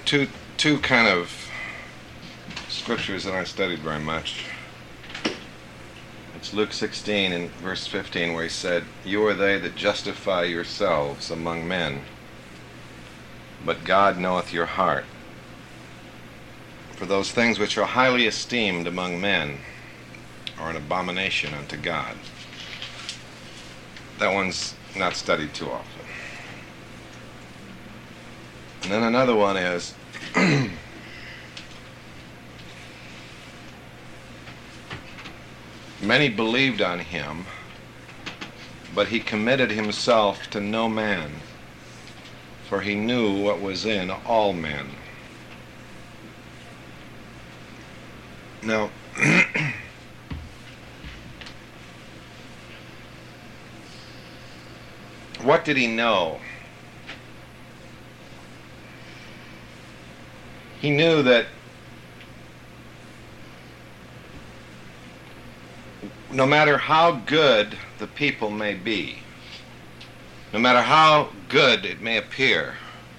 two kind of scriptures that aren't studied very much. It's Luke 16 and verse 15 where he said, "You are they that justify yourselves among men, but God knoweth your heart. For those things which are highly esteemed among men are an abomination unto God." That one's not studied too often. And then another one is many believed on him, but he committed himself to no man, for he knew what was in all men. Now, what did he know? He knew that no matter how good the people may be, no matter how good it may appear,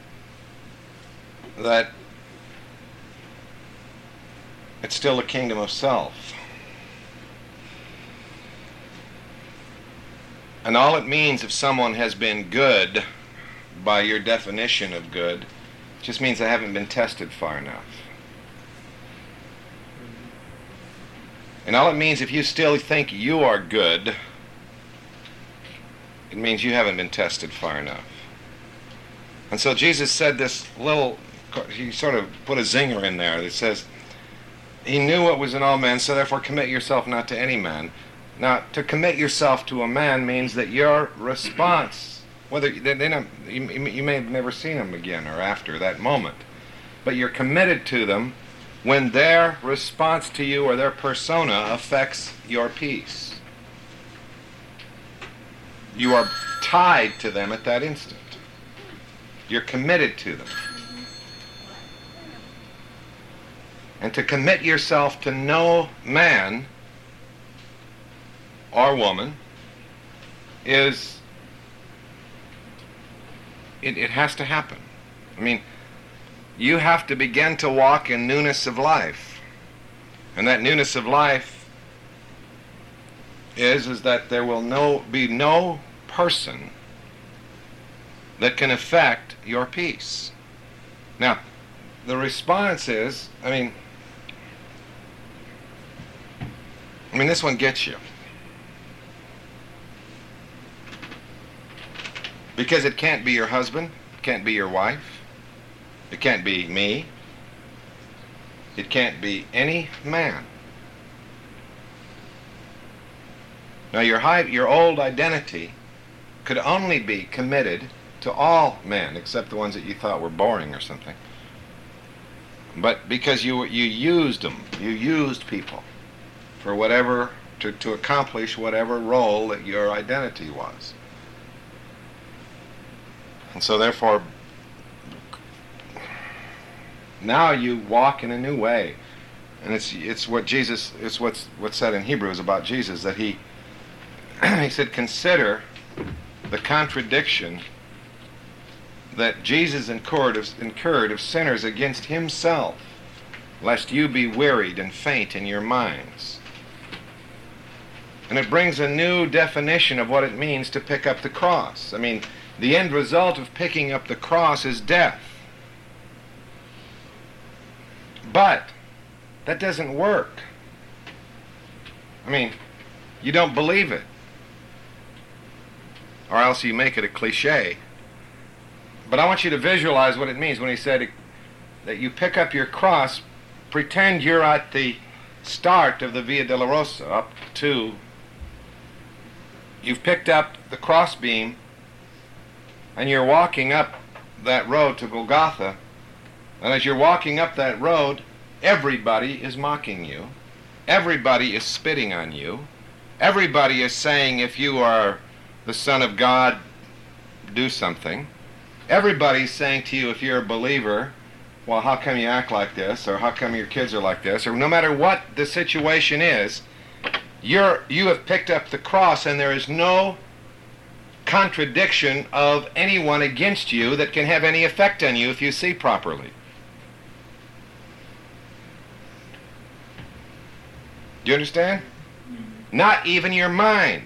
that it's still a kingdom of self. And all it means if someone has been good, by your definition of good, just means they haven't been tested far enough. And all it means if you still think you are good, it means you haven't been tested far enough. And so Jesus said this little, he sort of put a zinger in there that says, he knew what was in all men, so therefore commit yourself not to any man. Now, to commit yourself to a man means that your response, whether you may have never seen them again or after that moment, but you're committed to them when their response to you or their persona affects your peace. You are tied to them at that instant. You're committed to them. And to commit yourself to no man or woman is, it has to happen. I mean, you have to begin to walk in newness of life. And that newness of life is that there will be no person that can affect your peace. Now, the response is, I mean, this one gets you. Because it can't be your husband, it can't be your wife, it can't be me, it can't be any man. Now your old identity could only be committed to all men, except the ones that you thought were boring or something. But because you used them, you used people for whatever, to accomplish whatever role that your identity was. And so therefore, now you walk in a new way. And it's what Jesus, it's what's said in Hebrews about Jesus, that he said, consider the contradiction that Jesus incurred of sinners against himself, lest you be wearied and faint in your minds. And it brings a new definition of what it means to pick up the cross. I mean, the end result of picking up the cross is death. But that doesn't work. I mean, you don't believe it. Or else you make it a cliche. But I want you to visualize what it means when he said that you pick up your cross. Pretend you're at the start of the Via Dolorosa, up to, you've picked up the crossbeam, and you're walking up that road to Golgotha. And as you're walking up that road, everybody is mocking you. Everybody is spitting on you. Everybody is saying, if you are the Son of God, do something. Everybody's saying to you, if you're a believer, well, how come you act like this? Or how come your kids are like this? Or no matter what the situation is, you have picked up the cross, and there is no contradiction of anyone against you that can have any effect on you if you see properly. Do you understand? Not even your mind.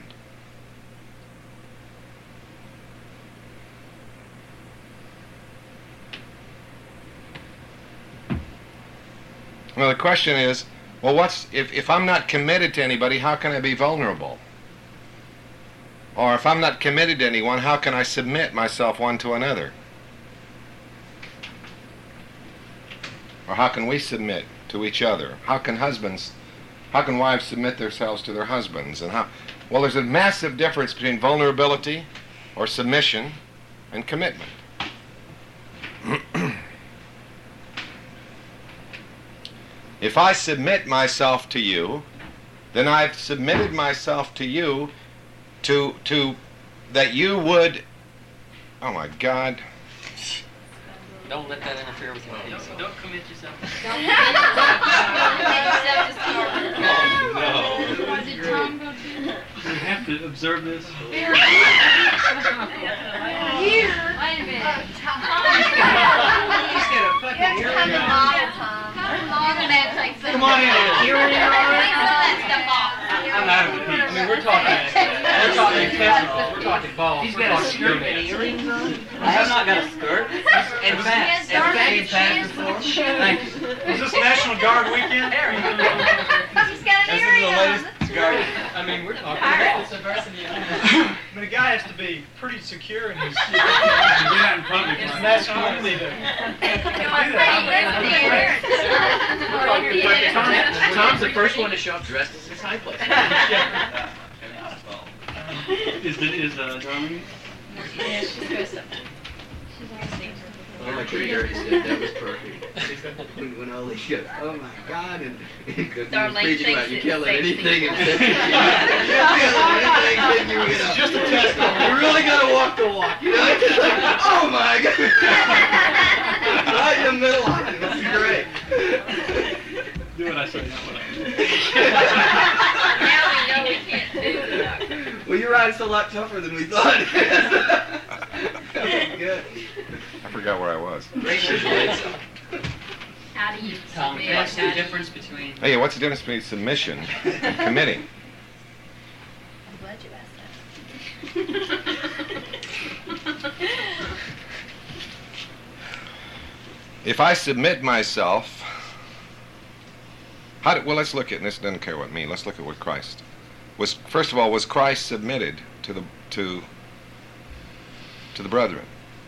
Well, the question is, well, if I'm not committed to anybody, how can I be vulnerable? Or if I'm not committed to anyone, how can I submit myself one to another? Or how can we submit to each other? How can wives submit themselves to their husbands? And how? Well, there's a massive difference between vulnerability or submission and commitment. If I submit myself to you, then I've submitted myself to you to that you would, oh my God. Don't let that interfere with your peace. Don't commit yourself. No. Did Tom go too? You have to observe this. Here. Wait a minute. He's got a fucking earring on. Come on in. I'm out of the piece. I mean, we're talking testicles. We're talking balls. He's got a skirt and earrings on. I have not got a skirt. And pants. And pants before. Thank you. Is this National Guard weekend? He's got an earring on. I mean, we're talking about diversity. I mean, a guy has to be pretty secure in his. Get out in public. It's national only to do that. Tom's the first one to show up dressed as his high place. Is Darlene? Yeah, she's dressed up. She's already Oh, my trigger, he said that was perfect. When Oli goes, oh my God, and because he was preaching about you killing anything and it's just a test. You really gotta walk the walk, you know? It's just like, oh my God. Right in the middle of it. This is great. Do what I say, not what I do. Now we know we can't do it. Well, you're right, it's a lot tougher than we thought. That was good. I forgot where I was. How do you Tom, submit? what's the difference between... Hey, what's the difference between submission and committing? I'm glad you asked that. If I submit myself, well, let's look at, and this doesn't care what me, let's look at what Christ was. First of all, was Christ submitted to the brethren?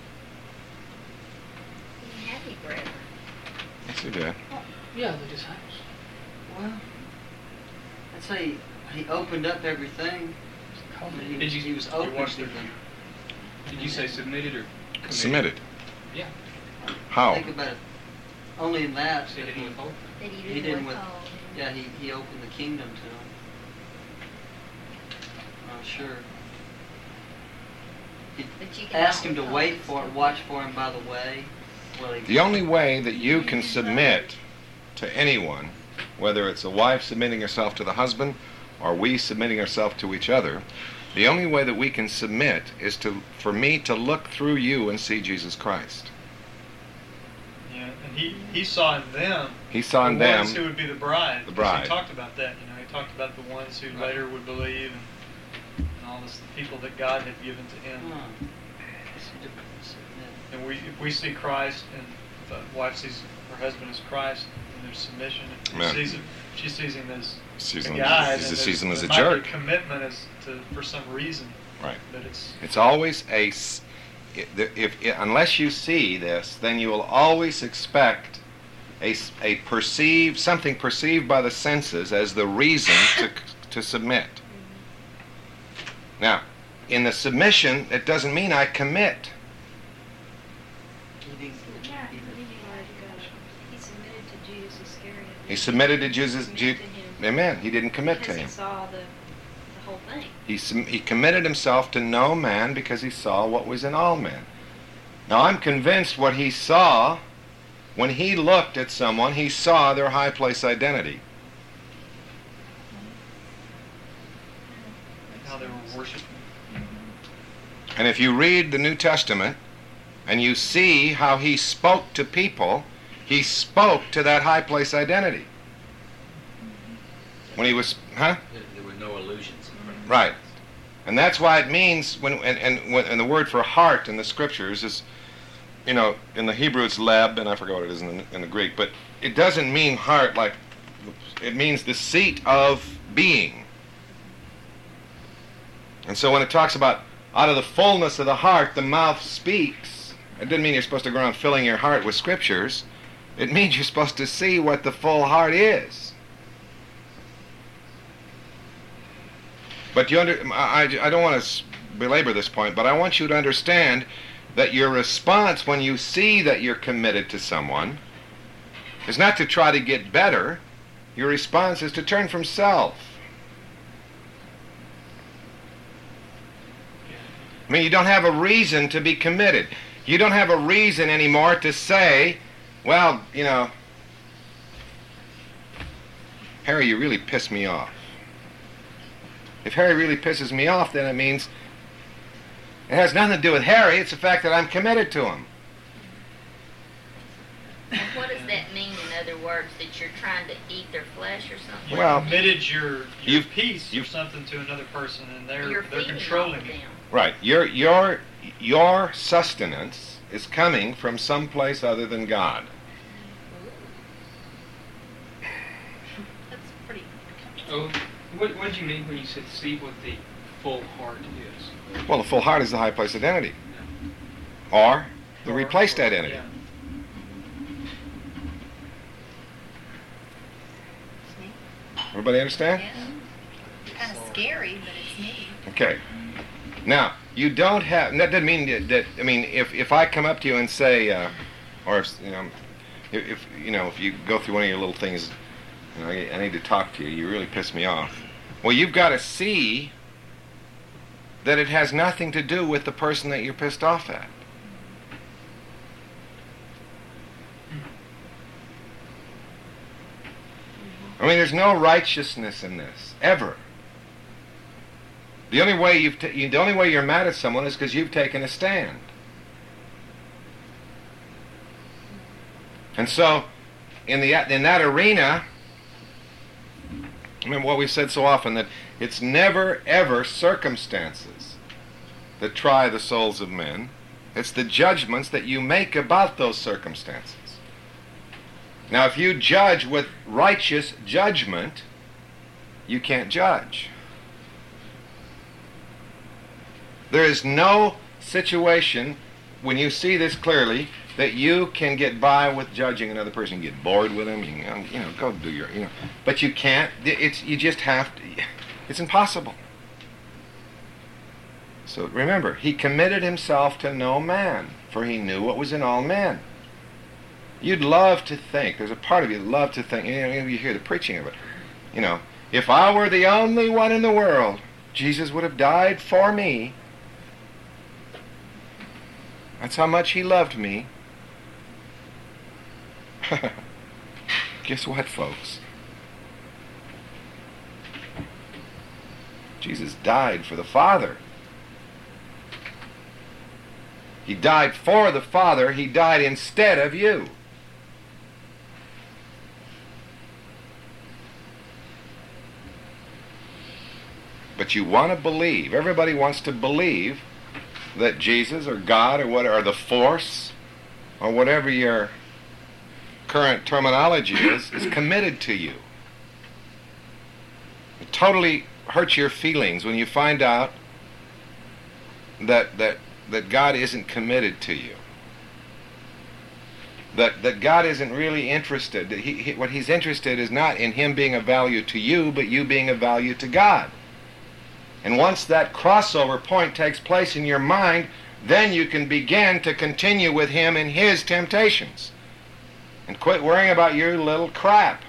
Happy bread. Yes, he did. Yeah, the disciples. Well, I'd say he opened up everything. He was open to them. Did you say submitted or committed? Submitted. Yeah. How? Think about it. Only in that. Say that he withhold. That He didn't withhold. Yeah, he opened the kingdom to them. I'm sure. He But you can asked him to withhold wait and for still him, watch for him by the way. Well, he The only way that you can submit to anyone, whether it's a wife submitting herself to the husband or we submitting ourselves to each other, the only way that we can submit is for me to look through you and see Jesus Christ. Yeah, and he saw in them He saw in the them ones who would be the bride. the 'cause bride. He talked about that. You know, he talked about the ones who later would believe and all this, the people that God had given to him. It's a different submit. And if we see Christ, and the wife sees her husband as Christ, and there's submission, and Amen. she sees him as Sees a him- guy, sees him as a there might be jerk. commitment for some reason. Right. But it's It's always unless you see this, then you will always expect something perceived by the senses as the reason to submit. Now, in the submission, it doesn't mean I commit. He didn't He submitted to Judas Iscariot. He submitted to Jesus. Submitted to him. Amen. He didn't commit to Because he him. saw the whole thing. He committed himself to no man because he saw what was in all men. Now, I'm convinced what he saw, when he looked at someone, he saw their high place identity. how they were worshiping. And if you read the New Testament and you see how he spoke to people, he spoke to that high place identity. when he was, huh? There were no illusions. Right. And that's why it means, and the word for heart in the scriptures is, in the Hebrew it's leb, and I forget what it is in the Greek, but it doesn't mean heart like, it means the seat of being. And so when it talks about out of the fullness of the heart the mouth speaks, it doesn't mean you're supposed to go around filling your heart with scriptures. It means you're supposed to see what the full heart is. But I don't want to belabor this point, but I want you to understand that your response when you see that you're committed to someone is not to try to get better. Your response is to turn from self. I mean, you don't have a reason to be committed. You don't have a reason anymore to say, well, Harry, you really piss me off. If Harry really pisses me off, then it means it has nothing to do with Harry. It's the fact that I'm committed to him. And what does that mean, in other words, that you're trying to eat their flesh or something? Well, You committed your peace or you've- something to another person, and they're You're feeding controlling off you. them. Right. Your sustenance is coming from someplace other than God. That's pretty. Oh, what did you mean when you said see what the full heart is? Well, the full heart is the high place identity. Or the replaced identity. Yeah. Everybody understand? Kind of scary, but it's neat. Okay. Now, you don't have, and that doesn't mean that I mean, if I come up to you and say, or if you go through one of your little things, I need to talk to you, you really piss me off. Well, you've got to see that it has nothing to do with the person that you're pissed off at. I mean, there's no righteousness in this, ever. The only way the only way you're mad at someone is because you've taken a stand. And so, in that arena, remember what we've said so often, that it's never ever circumstances that try the souls of men. It's the judgments that you make about those circumstances. Now, if you judge with righteous judgment, you can't judge. There is no situation, when you see this clearly, that you can get by with judging another person. You get bored with them, you can, go do your, but you can't. You just have to. It's impossible. So remember, he committed himself to no man, for he knew what was in all men. You'd love to think, there's a part of you that love to think, you hear the preaching of it, if I were the only one in the world, Jesus would have died for me. That's how much he loved me. Guess what, folks? Jesus died for the Father. He died for the Father. He died instead of you. But you want to believe, everybody wants to believe that Jesus or God or the force or whatever your current terminology is committed to you. It totally hurts your feelings when you find out that God isn't committed to you. That God isn't really interested. That what he's interested is not in him being of value to you, but you being of value to God. And once that crossover point takes place in your mind, then you can begin to continue with him in his temptations. And quit worrying about your little crap.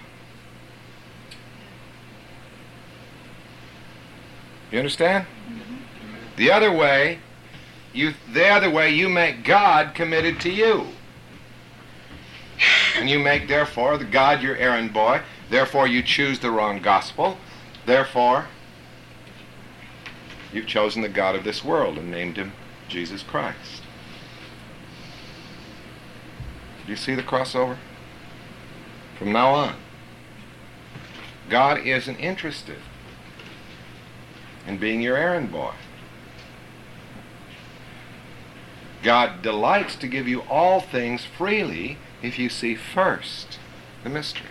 You understand? The other way you make God committed to you. And you make, therefore, the God your errand boy. Therefore, you choose the wrong gospel. Therefore, you've chosen the God of this world and named him Jesus Christ. Do you see the crossover? From now on, God isn't interested in being your errand boy. God delights to give you all things freely if you see first the mystery.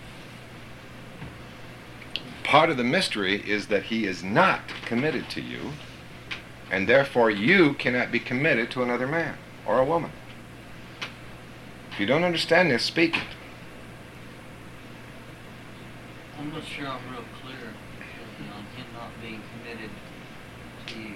Part of the mystery is that he is not committed to you, and therefore you cannot be committed to another man or a woman. If you don't understand this, speak it. I'm not sure I'm real clear on him not being committed to you.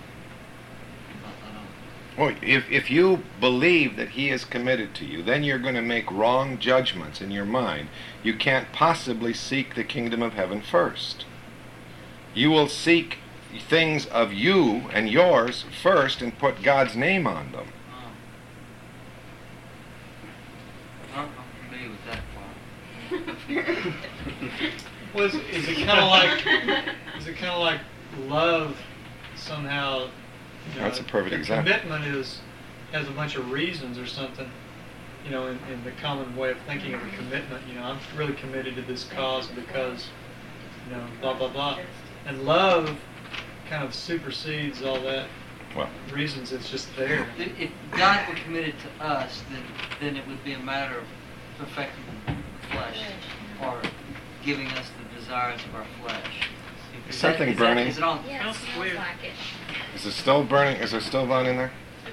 I don't. Well, if you believe that he is committed to you, then you're going to make wrong judgments in your mind. You can't possibly seek the kingdom of heaven first. You will seek things of you and yours first and put God's name on them. I'm familiar with that part. Well, is it kind of like love somehow? You know, That's a perfect the example. Commitment has a bunch of reasons or something. You know, in the common way of thinking of a commitment. You know, I'm really committed to this cause because, you know, blah blah blah. And love kind of supersedes all that. Well, Reasons, it's just there. If God were committed to us, then it would be a matter of perfecting the flesh, or giving us the desires of our flesh. Is something burning? Is it on? Yeah, it smells weird. like it. is it still burning? Is there still on in there?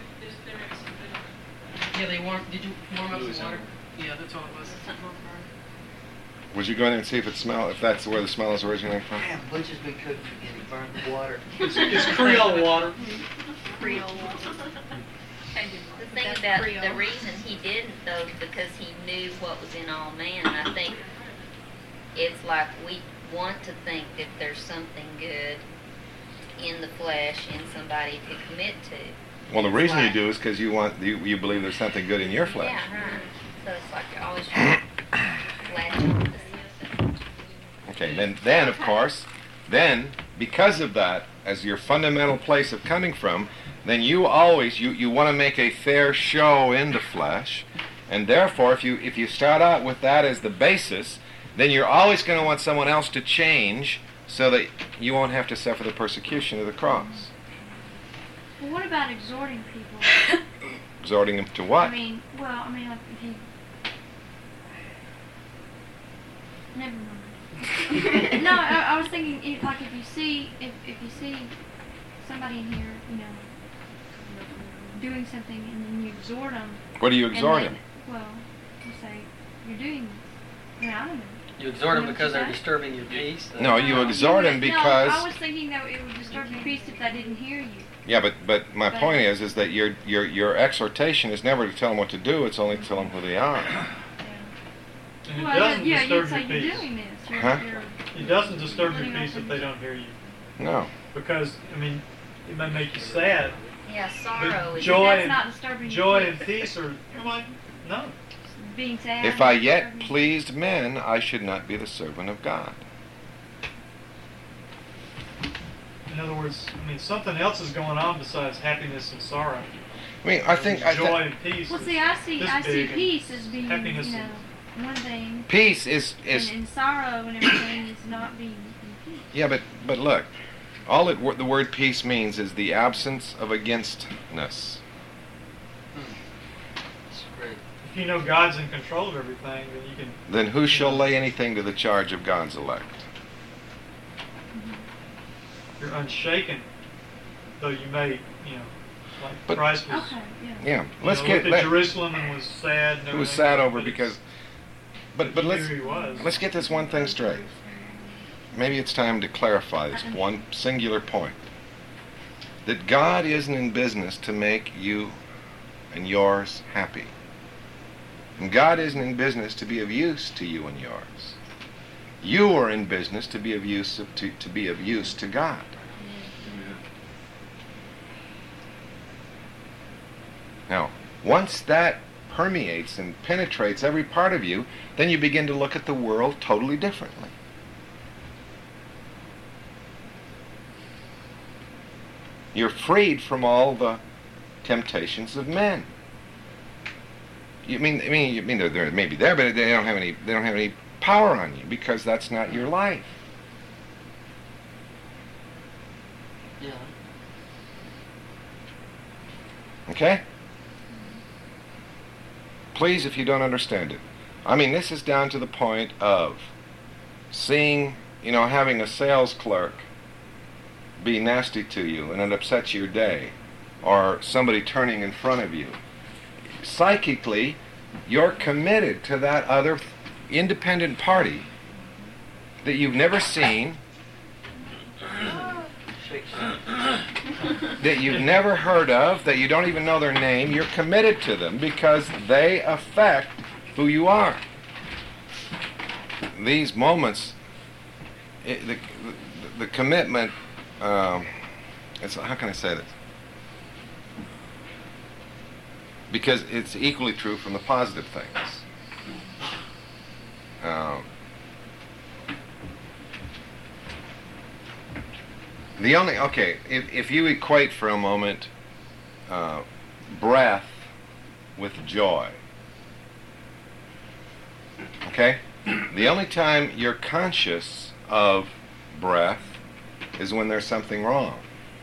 Yeah, did you warm up the water? Yeah, that's all it was. Would you go in there and see if it if that's where the smell is originating from? Man, Butch has been cooking again. He burned the water. It's Creole water. Creole. The thing about the reason he didn't, though, is because he knew what was in all man. And I think it's like we want to think that there's something good in the flesh, in somebody to commit to. Well, the reason you Right. do is because you believe there's something good in your flesh. Yeah, right. So it's like you're always trying to latch on to this. Okay, then of course, because of that, as your fundamental place of coming from, then you always you want to make a fair show in the flesh, and therefore if you start out with that as the basis, then you're always going to want someone else to change so that you won't have to suffer the persecution of the cross. Well, what about exhorting people? Exhorting them to what? I mean, like if you... Never mind. No, I was thinking, like if you see somebody in here, you know, doing something, and then you exhort them. What do you exhort and them? Well, you say, you're doing this. I mean, I don't know. You exhort them You know because what they're I'm disturbing your peace? No, you exhort them No, because... I was thinking that it would disturb your peace if they didn't hear you. Yeah, but my point is that your exhortation is never to tell them what to do, it's only to tell them who they are. And it Well, doesn't yeah, you'd disturb say your you're peace. doing this. Huh? It doesn't disturb your peace if they don't hear you. No. Because, I mean, it may make you sad, Yeah, sorrow but is joy That's and not disturbing joy your and peace are, you're like, no. being sad. If I yet pleased men, I should not be the servant of God. In other words, I mean, something else is going on besides happiness and sorrow. I mean, I think Joy and peace. Well, is see, I see this big and peace as being, happiness you know, one thing, peace is and sorrow and everything is not being in peace. yeah, but look, all the word peace means is the absence of againstness. That's great. If you know God's in control of everything, then you can. Then who shall lay anything to the charge of God's elect? You're unshaken, though you may, you know, like But- Christ was. Okay, yeah. Yeah, You let's know, get looked at Jerusalem and was sad. And who was everything, sad over but because, it's- but he let's knew he was. let's get this one thing straight. Maybe it's time to clarify this one singular point. That God isn't in business to make you and yours happy. And God isn't in business to be of use to you and yours. You are in business to be of use to be of use to God. Now, once that permeates and penetrates every part of you, then you begin to look at the world totally differently. You're freed from all the temptations of men. You mean they may be there, but they don't have any power on you because that's not your life. Yeah. Okay? Please, if you don't understand it. I mean, this is down to the point of seeing, having a sales clerk be nasty to you and it upsets your day, or somebody turning in front of you. Psychically, you're committed to that other independent party that you've never seen, that you've never heard of, that you don't even know their name. You're committed to them because they affect who you are. These moments, the commitment, how can I say this? Because it's equally true from the positive things. If you equate for a moment breath with joy, okay? The only time you're conscious of breath is when there's something wrong.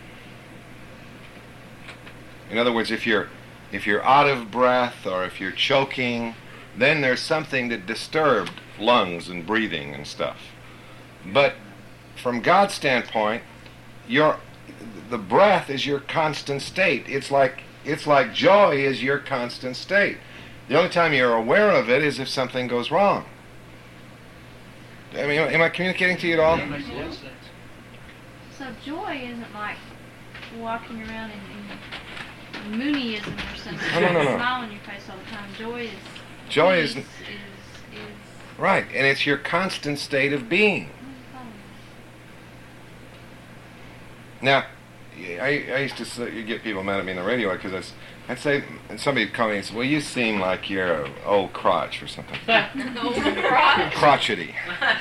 In other words, if you're out of breath or if you're choking, then there's something that disturbed lungs and breathing and stuff. But from God's standpoint, the breath is your constant state. It's like joy is your constant state. The only time you're aware of it is if something goes wrong. I mean, am I communicating to you at all? So joy isn't like walking around in Mooneyism or something. No. Smile on your face all the time. Joy is right, and it's your constant state of being. Now, I used to get people mad at me on the radio because I'd say, and somebody would call me and say, well, you seem like you're an old crotch or something. Old crotch? Crotchety.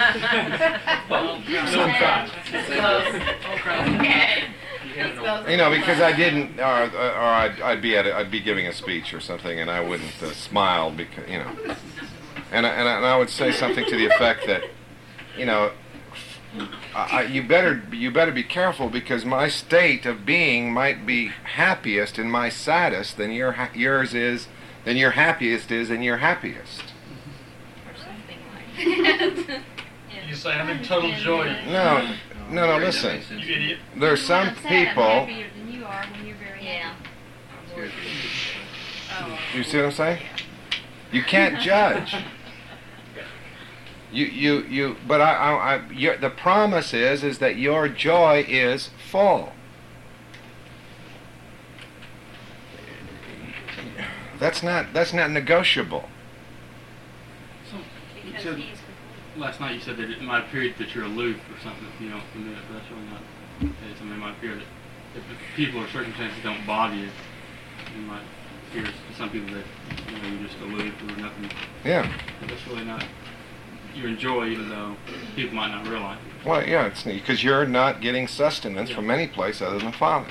Because I didn't, or I'd be giving a speech or something, and I wouldn't smile because, and I would say something to the effect that, you better be careful because my state of being might be happiest and my saddest than yours is, than your happiest is and your happiest. You say, I'm in total joy. No, listen. You idiot. There's some people. I'm happier than you are when you're very happy. You see what I'm saying? You can't judge. But the promise is that your joy is full. That's not negotiable. So, last night you said that it might appear that you're aloof or something if you don't commit, but that's really not the case. I mean, it might appear that if people or circumstances don't bother you, it might appear to some people that you're just aloof or nothing. Yeah. But that's really not. You enjoy even though people might not realize it. Well, yeah, it's neat because you're not getting sustenance from any place other than the Father.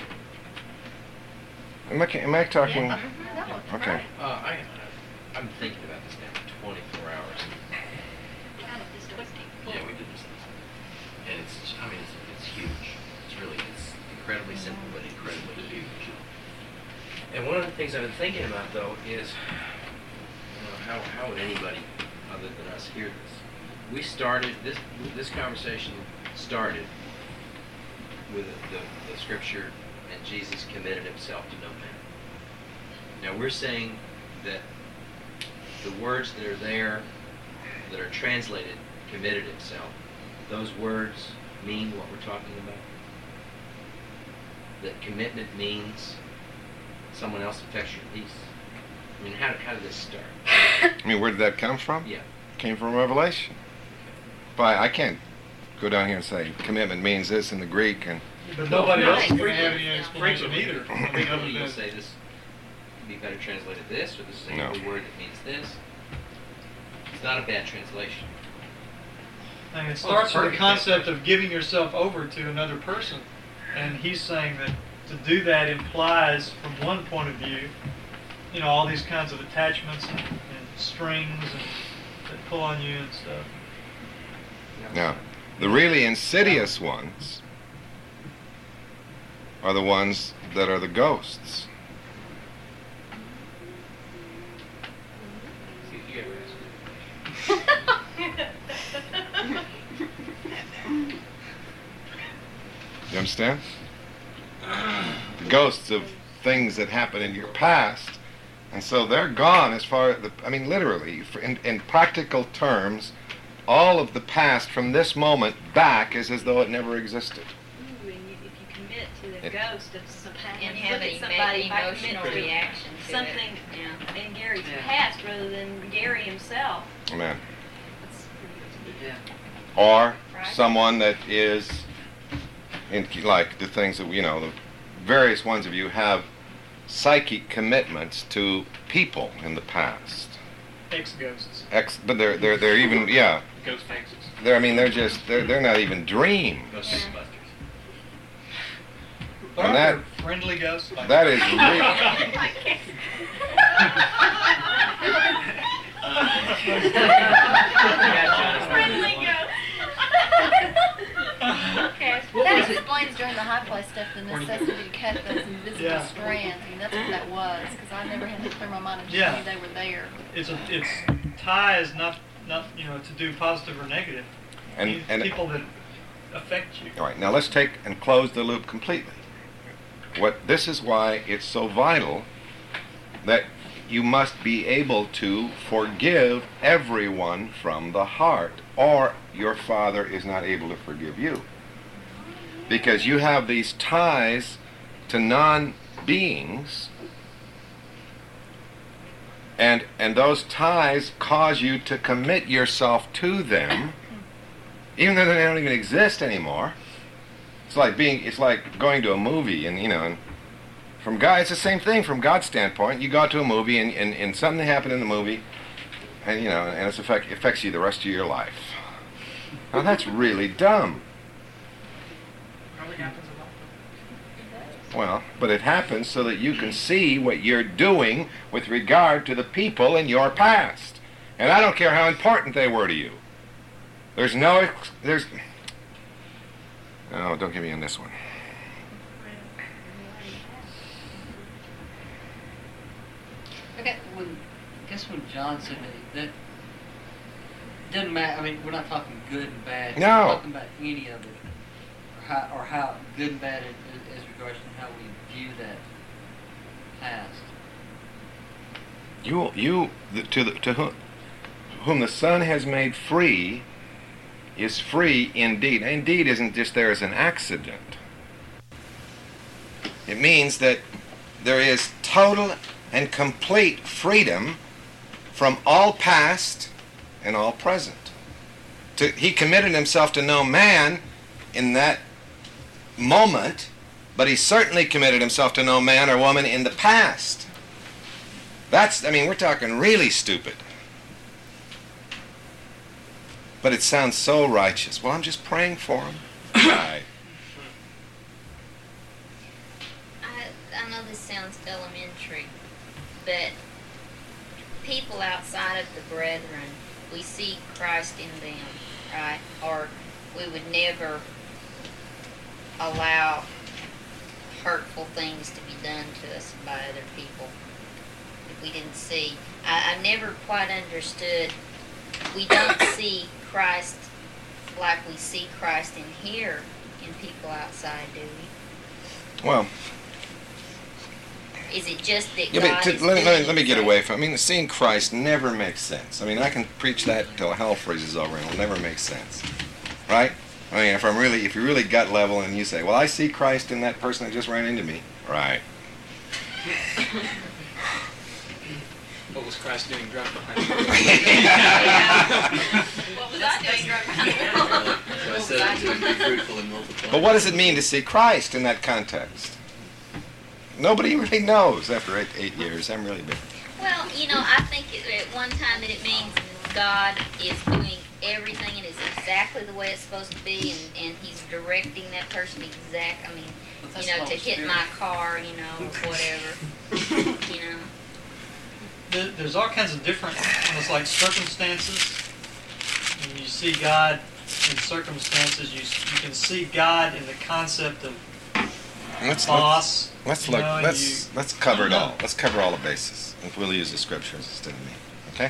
Am I talking? Yeah. No, okay. right. I'm thinking about this now. 24 hours. Kind of just twisting. Yeah, we did this, and it's huge. It's incredibly simple, but incredibly huge. And one of the things I've been thinking about though is, how would anybody other than us hear this? We started this conversation started with the scripture, and Jesus committed himself to no man. Now we're saying that the words that are there, that are translated, committed himself, those words mean what we're talking about. That commitment means someone else affects your peace. I mean, how did this start? I mean, where did that come from? Yeah. It came from Revelation. But I can't go down here and say commitment means this in the Greek and. But nobody else is going to have any explanation either. You'll say this would be better translated this, or this is a Hebrew word that means this. It's not a bad translation. And it starts with the concept of giving yourself over to another person. And he's saying that to do that implies, from one point of view, all these kinds of attachments and strings that pull on you and stuff. Now, the really insidious ones are the ones that are the ghosts. You understand? The ghosts of things that happened in your past, and so they're gone as far as I mean, literally, in practical terms, all of the past from this moment back is as though it never existed. Ooh, and if you commit to the ghost of some And when you have look an at somebody, if I emotional commit to reaction to something it. Yeah. in Gary's past rather than Gary himself. Amen. That's Or someone that is, like the things that, the various ones of you have psychic commitments to people in the past. Ex-ghosts. But they're even, yeah. Ghost exes. They're not even dream. Ghostbusters. But And are there friendly ghosts? Like that is friendly ghost. That explains during the high place stuff the necessity to cut those invisible strands. I mean, that's what that was, because I never had to clear my mind and just knew they were there. It's ties not to do positive or negative. and People that affect you. All right, now let's take and close the loop completely. This is why it's so vital that you must be able to forgive everyone from the heart, or your Father is not able to forgive you. Because you have these ties to non-beings, and those ties cause you to commit yourself to them, even though they don't even exist anymore. It's like going to a movie, and from God, it's the same thing from God's standpoint. You go to a movie, and something happened in the movie, and it affects you the rest of your life. Now that's really dumb. Probably happens a lot. Well, but it happens so that you can see what you're doing with regard to the people in your past. And I don't care how important they were to you. No, don't get me on this one. Okay, I guess when John said that doesn't matter. I mean, we're not talking good and bad. No. We're talking about any of it, or how good and bad as regards to how we view that past. To whom the Son has made free is free indeed. Indeed isn't just there as an accident. It means that there is total and complete freedom from all past and all present. He committed himself to no man in that moment, but he certainly committed himself to no man or woman in the past. We're talking really stupid. But it sounds so righteous. Well, I'm just praying for him. Right. I know this sounds elementary, but people outside of the brethren, we see Christ in them, right? Or we would never allow hurtful things to be done to us by other people if we didn't see. I never quite understood. We don't see Christ like we see Christ in here in people outside, do we? Well, is it just that yeah, God is let me get away from. Seeing Christ never makes sense. I can preach that till hell freezes over, and it'll never make sense, right? If you're really gut level, and you say, "Well, I see Christ in that person that just ran into me," right? What was Christ doing drunk behind the What was I doing drunk behind the wheel? So I said to be fruitful and multiply. But what does it mean to see Christ in that context? Nobody really knows after 8 years. I'm really big. Well, I think at one time that it means God is doing everything and it's exactly the way it's supposed to be, and He's directing that person to hit my car, or whatever, There's all kinds of different, almost like circumstances. And you see God in circumstances, you can see God in the concept of Let's boss. Let's you look. know, and Let's cover it all. Let's cover all the bases. And we'll use the scriptures instead of me. Okay.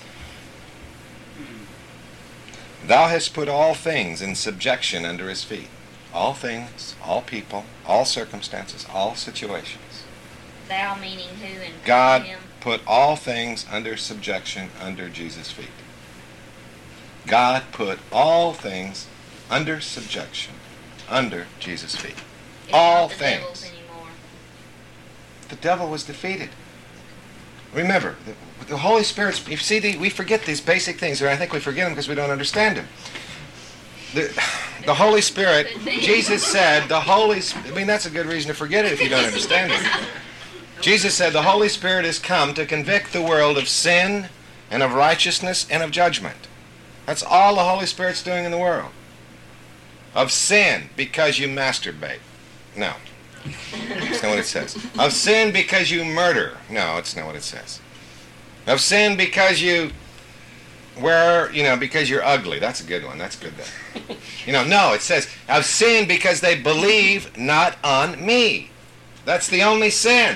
Thou hast put all things in subjection under his feet. All things, all people, all circumstances, all situations. Thou meaning who and God him? put all things under subjection under Jesus' feet. God put all things under subjection under Jesus' feet. It's all not the things. devil's anymore. The devil was defeated. Remember, the Holy Spirit, you see, we forget these basic things, or I think we forget them because we don't understand them. The Holy Spirit, Jesus said, that's a good reason to forget it if you don't understand it. Jesus said, the Holy Spirit has come to convict the world of sin and of righteousness and of judgment. That's all the Holy Spirit's doing in the world. Of sin, because you masturbate. No. That's not what it says. Of sin because you murder. No, it's not what it says. Of sin because you because you're ugly. That's a good one. That's good there. No, it says of sin because they believe not on me. That's the only sin.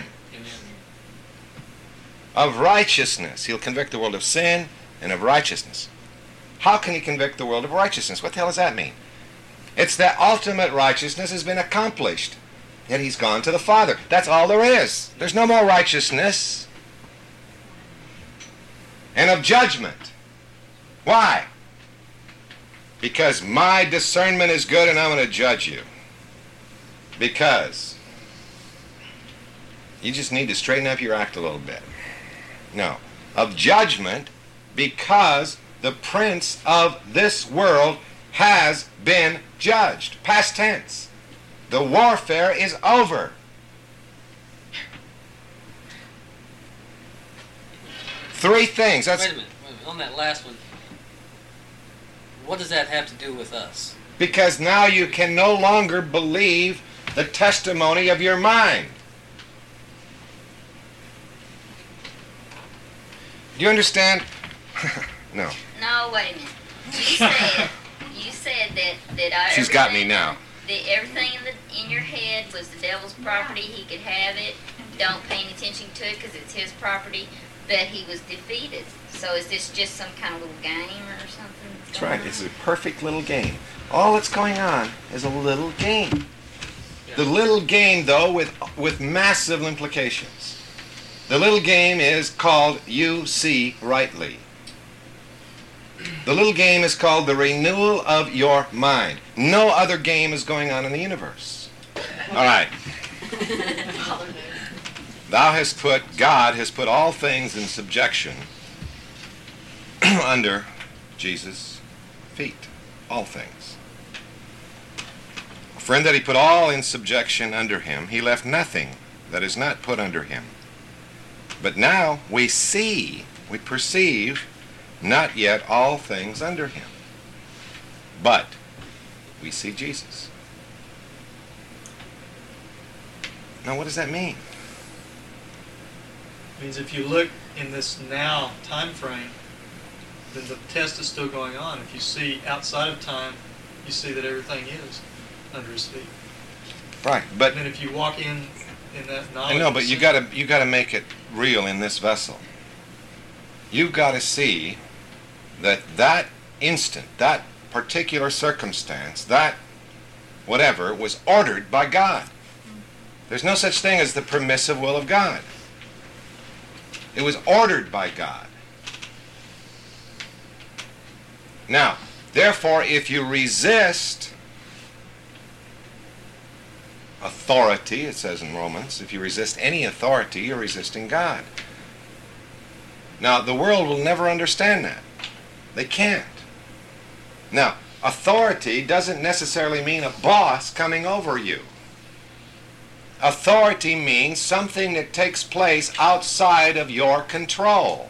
Of righteousness. He'll convict the world of sin and of righteousness. How can he convict the world of righteousness? What the hell does that mean? It's that ultimate righteousness has been accomplished. Yet he's gone to the Father. That's all there is. There's no more righteousness. And of judgment. Why? Because my discernment is good and I'm going to judge you. Because you just need to straighten up your act a little bit. No. Of judgment because the prince of this world has been judged. Past tense. The warfare is over. Three things. Wait a minute. On that last one, what does that have to do with us? Because now you can no longer believe the testimony of your mind. Do you understand? No. No, wait a minute. You said that She's got me now. That everything in your head was the devil's property. He could have it. Don't pay any attention to it because it's his property. That he was defeated. So is this just some kind of little game or something? That's right. It's a perfect little game. All that's going on is a little game. The little game, though, with massive implications. The little game is called You See Rightly. The little game is called the renewal of your mind. No other game is going on in the universe. All right. God has put all things in subjection under Jesus' feet. All things. For in that he put all in subjection under him, he left nothing that is not put under him. But now we perceive, not yet all things under him. But we see Jesus. Now what does that mean? It means if you look in this now time frame, then the test is still going on. If you see outside of time, you see that everything is under his feet. Right, but and then if you walk in that knowledge, I know, but you got to make it real in this vessel. You've got to see that instant, that particular circumstance, that whatever was ordered by God. There's no such thing as the permissive will of God. It was ordered by God. Now, therefore, if you resist authority, it says in Romans, if you resist any authority, you're resisting God. Now, the world will never understand that. They can't. Now, authority doesn't necessarily mean a boss coming over you. Authority means something that takes place outside of your control.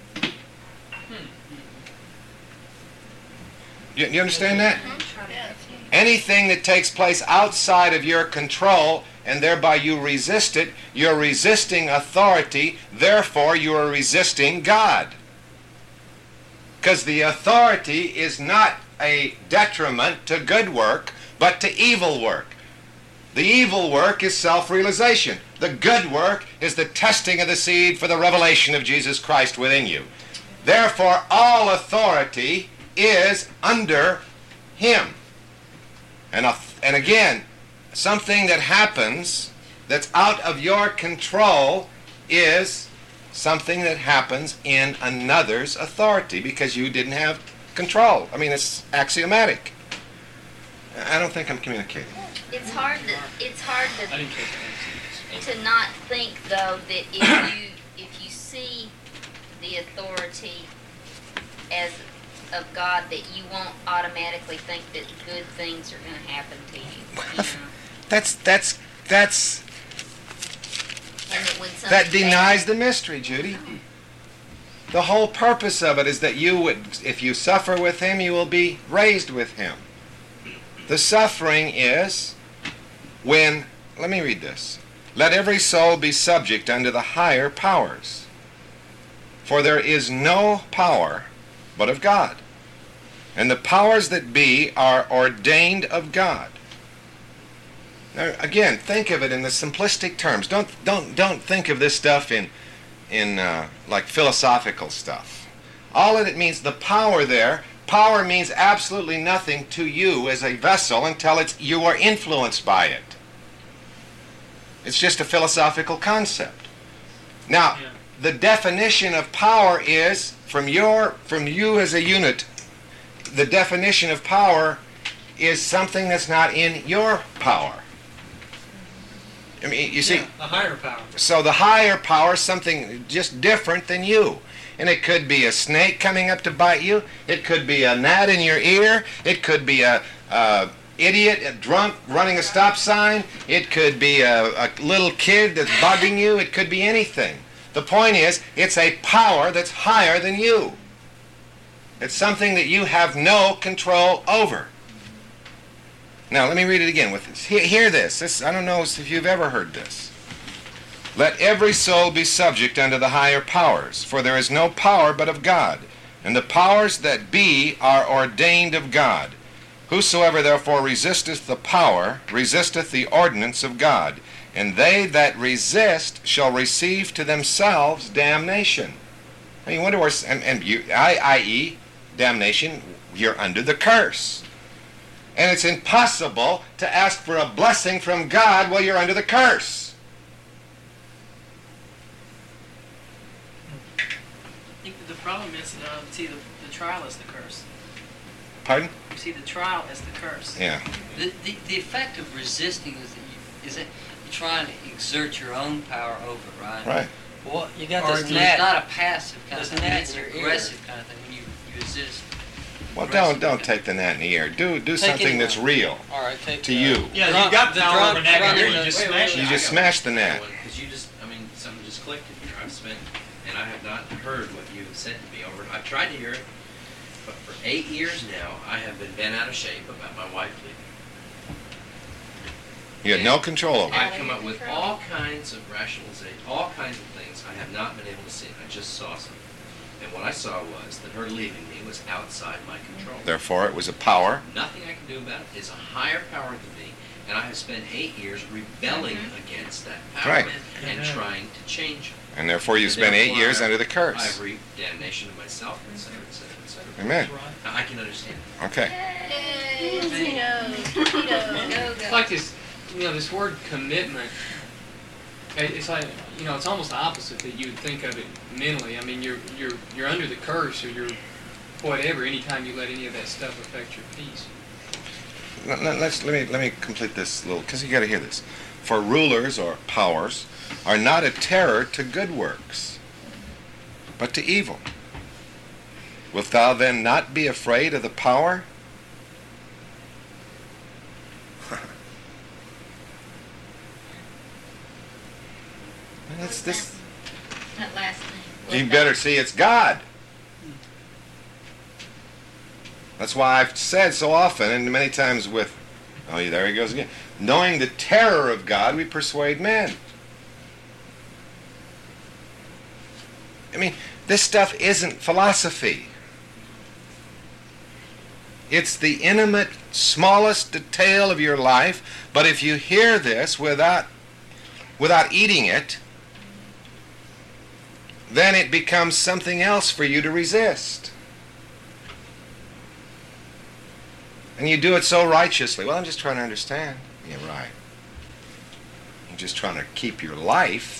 You understand that? Anything that takes place outside of your control and thereby you resist it, you're resisting authority, therefore you are resisting God. Because the authority is not a detriment to good work, but to evil work. The evil work is self-realization. The good work is the testing of the seed for the revelation of Jesus Christ within you. Therefore, all authority is under him. And again, something that happens that's out of your control is something that happens in another's authority because you didn't have control. I mean, it's axiomatic. I don't think I'm communicating. It's hard to not think, though, that if you see the authority as of God, that you won't automatically think that good things are going to happen to you. You know? That denies the mystery, Judy. The whole purpose of it is that you would, if you suffer with him, you will be raised with him. The suffering is when, let me read this. Let every soul be subject unto the higher powers. For there is no power but of God. And the powers that be are ordained of God. Now, again, think of it in the simplistic terms. Don't think of this stuff in like philosophical stuff. All that it means, the power there, power means absolutely nothing to you as a vessel until you are influenced by it. It's just a philosophical concept. Now, the definition of power is, from you as a unit, the definition of power is something that's not in your power. I mean, you see, the higher power. So the higher power is something just different than you. And it could be a snake coming up to bite you. It could be a gnat in your ear. It could be a idiot, a drunk running a stop sign. It could be a little kid that's bugging you. It could be anything. The point is, it's a power that's higher than you. It's something that you have no control over. Now, let me read it again with this. Hear this. I don't know if you've ever heard this. Let every soul be subject unto the higher powers, for there is no power but of God, and the powers that be are ordained of God. Whosoever therefore resisteth the power, resisteth the ordinance of God, and they that resist shall receive to themselves damnation. I mean, wonder where, i.e., damnation, you're under the curse. And it's impossible to ask for a blessing from God while you're under the curse. I think the problem is, see, the trial is the curse. Pardon? You see the trial as the curse. Yeah. The effect of resisting is that you're trying to exert your own power over it, right? Right. Well, you got this gnat. It's not a passive kind of thing. It's an aggressive kind of thing when you resist. Well, don't take the gnat in the ear. Do something that's real. All right, to you. Yeah, you got the power over gnat in the ear. You just smash it. You just smash the gnat. Because you just, I mean, something just clicked in here. I've spent, and I have not heard what you have said to me over. I've tried to hear it, but for 8 years now, I have been bent out of shape about my wife leaving. You had no control over it. I've come up with all kinds of rationalization, all kinds of things I have not been able to see. I just saw something. And what I saw was that her leaving me was outside my control. Therefore, it was a power. Nothing I can do about it. It's a higher power than me, and I have spent 8 years rebelling against that power and trying to change it. And therefore, you spent 8 years under the curse. I've reaped damnation of myself, etc., etc., etc. Amen. Now, I can understand. Okay. It's like this, this word commitment. It's like, it's almost the opposite that you would think of it mentally. I mean, you're under the curse, or you're whatever. Anytime you let any of that stuff affect your peace. Let me complete this little, because you got to hear this. For rulers or powers are not a terror to good works, but to evil. Wilt thou then not be afraid of the power? That last thing. You better see it's God. That's why I've said so often, and many times with, there he goes again. Knowing the terror of God, we persuade men. I mean, this stuff isn't philosophy. It's the intimate, smallest detail of your life. But if you hear this without eating it, then it becomes something else for you to resist. And you do it so righteously. Well, I'm just trying to understand. Yeah, right. You're just trying to keep your life.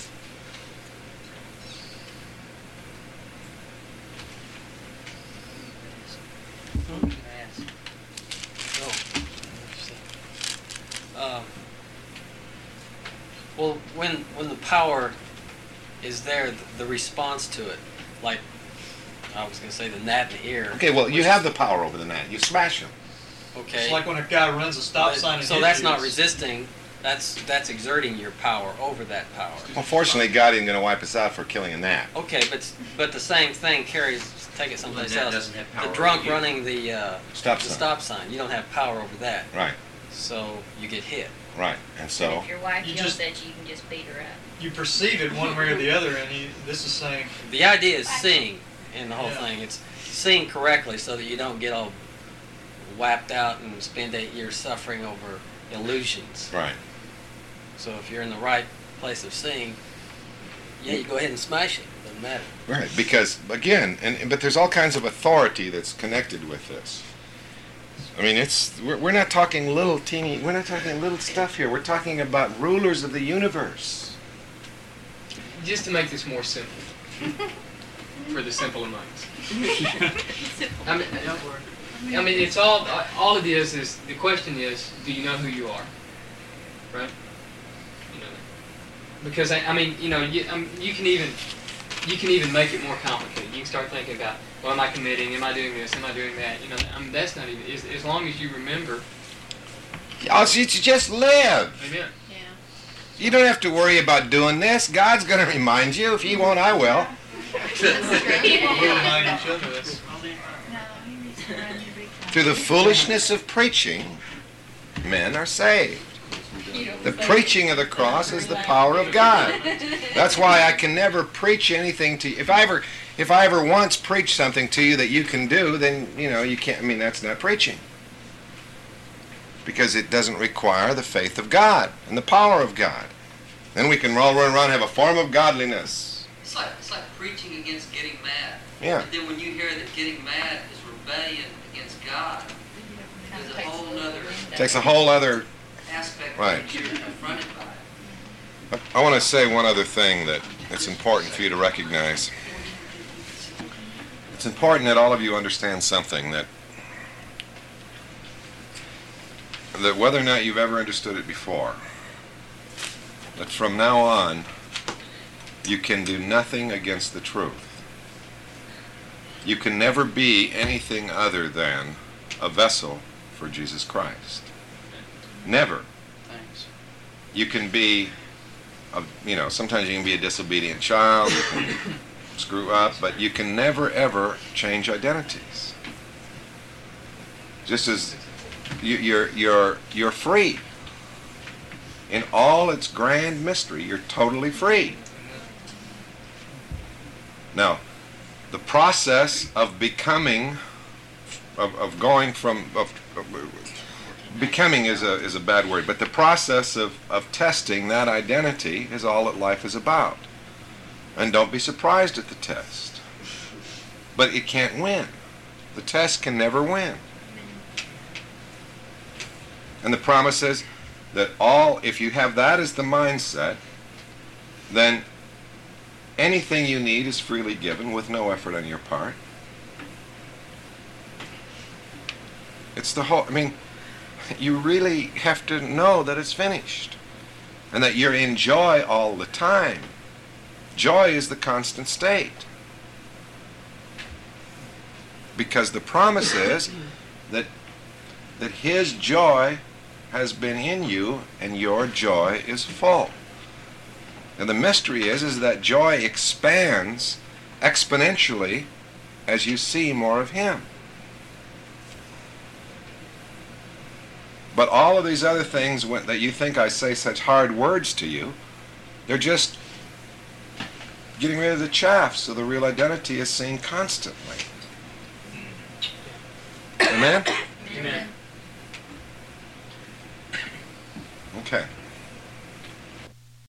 Well, when the power is there, the response to it, like I was going to say the gnat in the ear. Okay, well, you have the power over the gnat. You smash him. Okay. It's like when a guy runs a stop sign and so hits that's you. not resisting. That's exerting your power over that power. Well, fortunately, God isn't going to wipe us out for killing a gnat. Okay, but the same thing carries. Take it someplace Well, the gnat else. doesn't have power The drunk over you. running the stop sign. You don't have power over that. Right. So you get hit. Right. And so. But if your wife You yells just- at you, you can just beat her up. You perceive it one way or the other, and this is saying. The idea is seeing in the whole Yeah. thing. It's seeing correctly so that you don't get all whapped out and spend 8 years suffering over illusions. Right. So if you're in the right place of seeing, yeah, you go ahead and smash it. Doesn't matter. Right. Because again, but there's all kinds of authority that's connected with this. I mean, we're not talking little teeny. We're not talking little stuff here. We're talking about rulers of the universe. Just to make this more simple for the simpler minds. I mean, it's all it is the question is, do you know who you are? Right? You know, because I mean, you know, you can even make it more complicated. You can start thinking about, well, am I committing? Am I doing this? Am I doing that? You know, I mean, that's not even as long as you remember. You just live. Amen. You don't have to worry about doing this. God's going to remind you. If He won't, I will. We'll remind each other this. Through the foolishness of preaching, men are saved. The preaching of the cross is the power of God. That's why I can never preach anything to you. If I ever once preach something to you that you can do, then, you know, you can't. I mean, that's not preaching. Because it doesn't require the faith of God and the power of God. Then we can run around and have a form of godliness. It's like preaching against getting mad. Yeah. And then when you hear that getting mad is rebellion against God, there's a whole other Takes a whole other aspect right. that you're confronted by. I want to say one other thing that it's important for you to recognize. It's important that all of you understand something, that whether or not you've ever understood it before, that from now on you can do nothing against the truth. You can never be anything other than a vessel for Jesus Christ. Never. Thanks. You can be, sometimes you can be a disobedient child, you can screw up, but you can never ever change identities. Just as you're free. In all its grand mystery, you're totally free. Now, the process of becoming, becoming is a bad word, but the process of testing that identity is all that life is about. And don't be surprised at the test. But it can't win. The test can never win. And the promise is that if you have that as the mindset, then anything you need is freely given with no effort on your part. It's the whole, you really have to know that it's finished and that you're in joy all the time. Joy is the constant state. Because the promise is that His joy has been in you and your joy is full. And the mystery is that joy expands exponentially as you see more of Him. But all of these other things that you think I say such hard words to you, they're just getting rid of the chaff so the real identity is seen constantly. Amen? Okay.